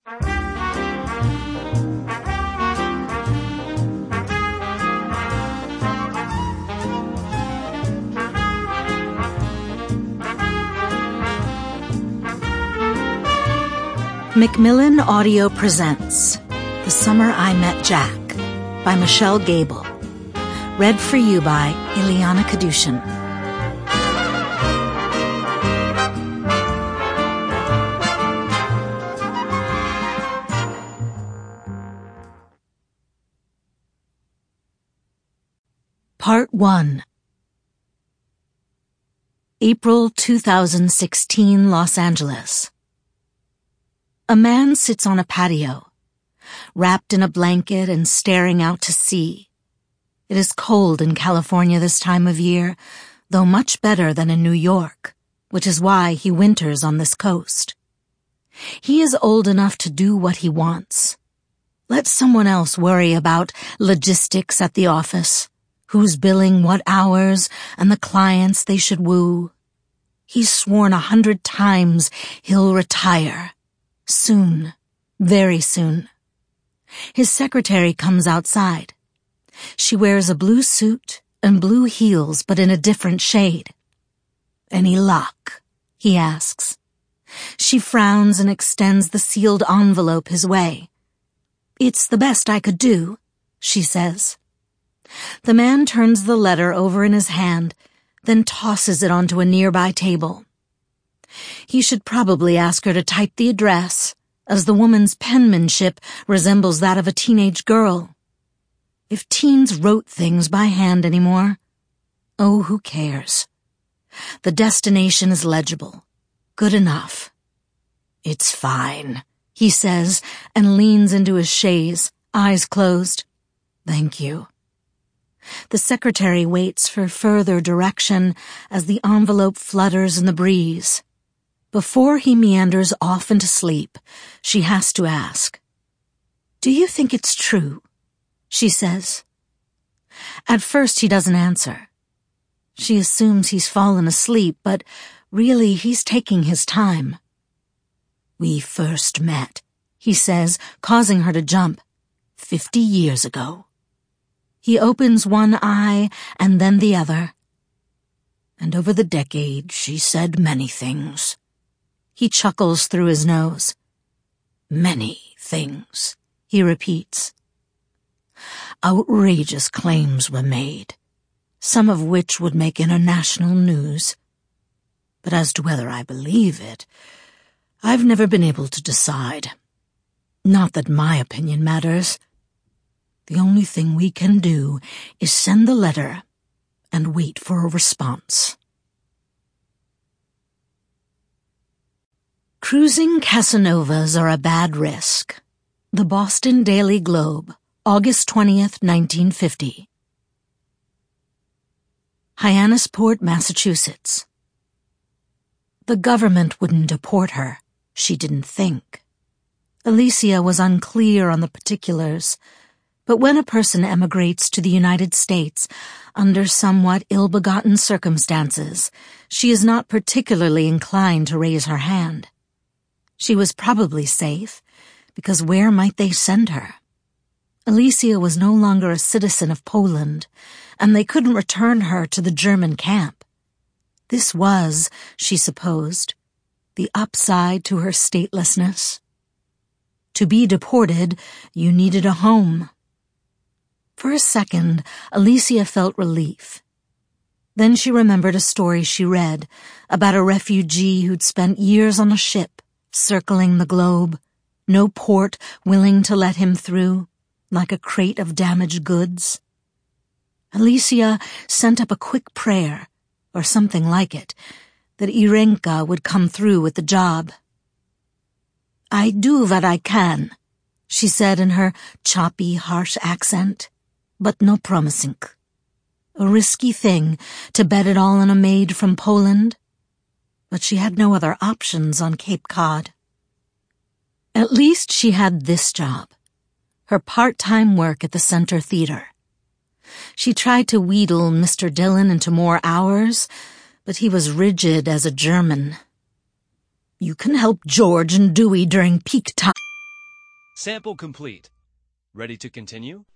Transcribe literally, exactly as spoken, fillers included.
Macmillan Audio presents The Summer I Met Jack by Michelle Gable. Read for you by Ileana Kadushin. Part one. April two thousand sixteen, Los Angeles. A man sits on a patio, wrapped in a blanket and staring out to sea. It is cold in California this time of year, though much better than in New York, which is why he winters on this coast. He is old enough to do what he wants. Let someone else worry about logistics at the office, who's billing what hours, and the clients they should woo. He's sworn a hundred times he'll retire. Soon, very soon. His secretary comes outside. She wears a blue suit and blue heels, but in a different shade. "Any luck?" he asks. She frowns and extends the sealed envelope his way. "It's the best I could do," she says. The man turns the letter over in his hand, then tosses it onto a nearby table. He should probably ask her to type the address, as the woman's penmanship resembles that of a teenage girl. If teens wrote things by hand anymore, oh, who cares? The destination is legible. Good enough. "It's fine," he says, and leans into his chaise, eyes closed. "Thank you." The secretary waits for further direction as the envelope flutters in the breeze. Before he meanders off into sleep, she has to ask, "Do you think it's true?" she says. At first he doesn't answer. She assumes he's fallen asleep, but really he's taking his time. "We first met," he says, causing her to jump, "fifty years ago." He opens one eye and then the other. "And over the decades she said many things." He chuckles through his nose. "Many things," he repeats. "Outrageous claims were made, some of which would make international news. But as to whether I believe it, I've never been able to decide. Not that my opinion matters. The only thing we can do is send the letter and wait for a response." Cruising Casanovas are a bad risk. The Boston Daily Globe, August twentieth, nineteen fifty. Hyannisport, Massachusetts. The government wouldn't deport her, she didn't think. Alicia was unclear on the particulars, but when a person emigrates to the United States under somewhat ill-begotten circumstances, she is not particularly inclined to raise her hand. She was probably safe, because where might they send her? Alicia was no longer a citizen of Poland, and they couldn't return her to the German camp. This was, she supposed, the upside to her statelessness. To be deported, you needed a home. For a second, Alicia felt relief. Then she remembered a story she read about a refugee who'd spent years on a ship, circling the globe, no port willing to let him through, like a crate of damaged goods. Alicia sent up a quick prayer, or something like it, that Irenka would come through with the job. "I do what I can," she said in her choppy, harsh accent, "but no promising. A risky thing to bet it all on a maid from Poland, but she had no other options on Cape Cod. At least she had this job, her part-time work at the Center Theater. She tried to wheedle Mister Dillon into more hours, but he was rigid as a German. "You can help George and Dewey during peak time." Sample complete. Ready to continue?